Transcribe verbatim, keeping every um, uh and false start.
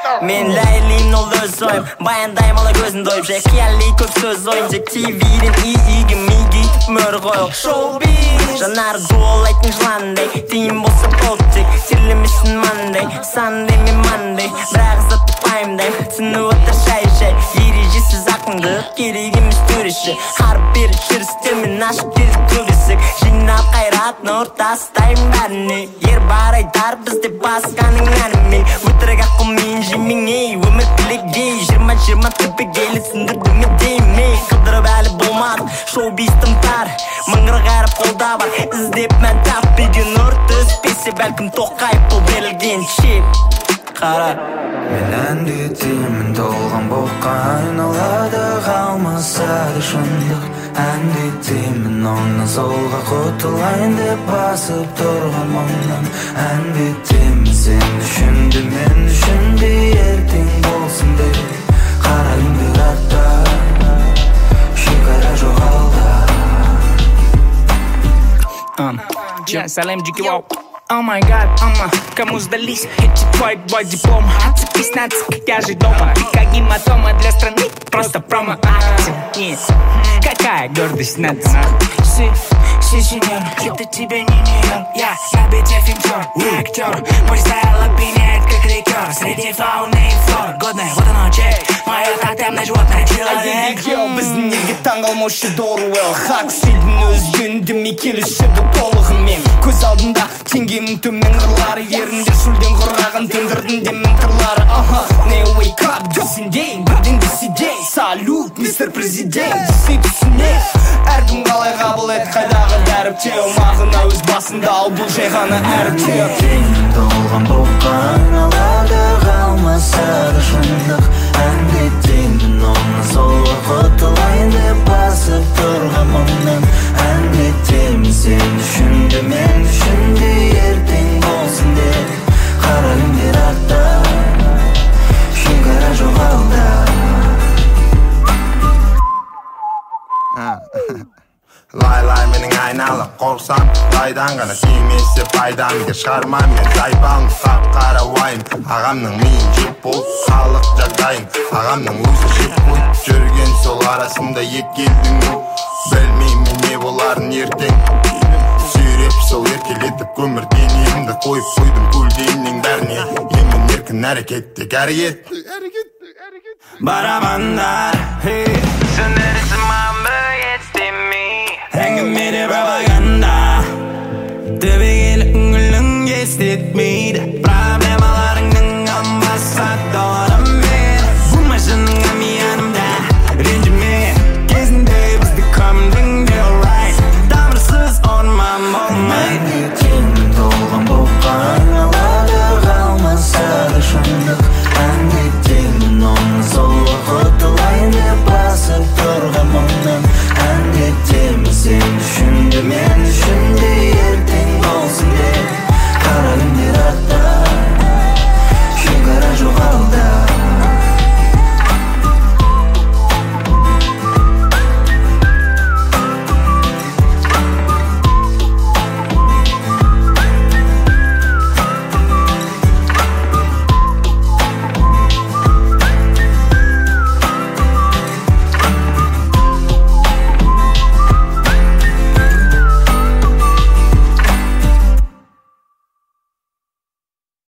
Men Leylim nol öz oyum Bayandayım ola gözün doyup Şey kiyalli köp söz oyunca T V'den iyi iyi migi mör koyuk Showbiz Janar gol aytın jlanday Tiyim bolsa bolcik Tirlimisin Monday Sunday mi Monday Бірақ zatıpayımday Tını otur şey şey Yericisiz aklındı Gerigimiz türüşü Harp bir çürüstümün aşk bir türüsük Jinap kayratın ortasındayım beni Yer baraytar bizde baskanın anmin Vıtırık akım injimin ey Ömür klik gey Жирма жирма тіпі келі сіндірді ме деймей Қыдырып әлі болмады Шоу-бистім тар Мыңғыр ғарып қолда бар Іздеп мән таппеген нұр түспесе Бәлкім тоқайып бұл берілген шеп Қара Мен әндетемін толған боққа айналады қалмасады шындық Әндетемін оңнан солға құтылайын деп басып тұрған мұңнан Әндетемін сен үшінді мен үшінді ертең болсын деп Қарайым бұйрақта шекара жоқ алда Салем Джики Вау Oh my god, ама, кому сдались эти твой бой диплом? Отцепись на как я же дома И как гематома для страны, просто промо-акция Нет, какая гордость над Си, си, сеньор, это тебе не Нью-Йорк Я на бите финтер, не актер Мой стайл опьяняет как ликер Среди фауны и флор Годное, вот оно, чек Мое тотемное животное человек Біздің неге таңғалмаушы Доруэлл Хак сүйдің өзгенді ме келішігі толығымен Көз алдында теңгенің төмен қырлары Ерінде шөлден құраған тындырдың демен қырлары Аха, не wake up десіндей Бірден десідей Салют, мистер президент Десе түсіне Әркім қалай қабыл ет қайдағы дәріптеу Мағына өз басында ал бұл жай ғана әріптеу Әндетемін толған боққа айналады қалмасады шындық Әндетемін оны солға құтылайын деп басып тұрған мұңнан Әндетемін сен үшінді мен үшінді ертең болсын деп Қарайым бұйрақта шекара жоқ алда Лай-лай менің айналып қорсам Лайдан ғана тимесе пайдам Егер шығарма мен зайбам Қап-қара уайым Ағамның миын жеп болып халық жағдайын Ағамның өзі жеп қойып жүрген сол арасында екі елдің Білмеймін не боларын ертең Сүйреп сол еркелетіп өмір денемді қойып қойдым көлдейіннің бәріне Емен еркін әрекеттек әрекет Барабандар Сөндірісі мамбы естемей Әңгімеде пропаганда Түбегейлі үңілің естетмей